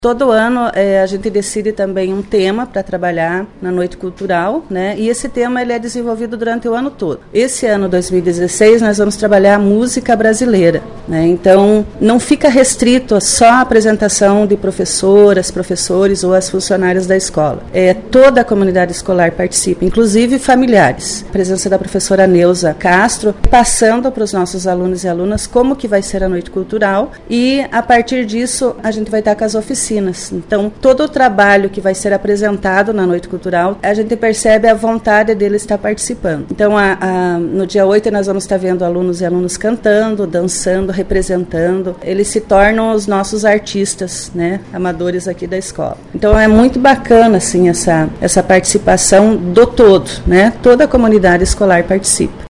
Todo ano a gente decide também um tema para trabalhar na Noite Cultural, né? E esse tema ele é desenvolvido durante o ano todo. Esse ano, 2016, nós vamos trabalhar a música brasileira, né? Então, não fica restrito só a apresentação de professoras, professores ou as funcionárias da escola. Toda a comunidade escolar participa, inclusive familiares. A presença da professora Neuza Castro, passando para os nossos alunos e alunas como que vai ser a Noite Cultural, e a partir disso a gente vai estar com as oficinas. Então, todo o trabalho que vai ser apresentado na Noite Cultural, a gente percebe a vontade deles estar participando. Então, no dia 8 nós vamos estar vendo alunos e alunas cantando, dançando, representando. Eles se tornam os nossos artistas, né, amadores aqui da escola. Então, é muito bacana assim, essa participação do todo, né? Toda a comunidade escolar participa.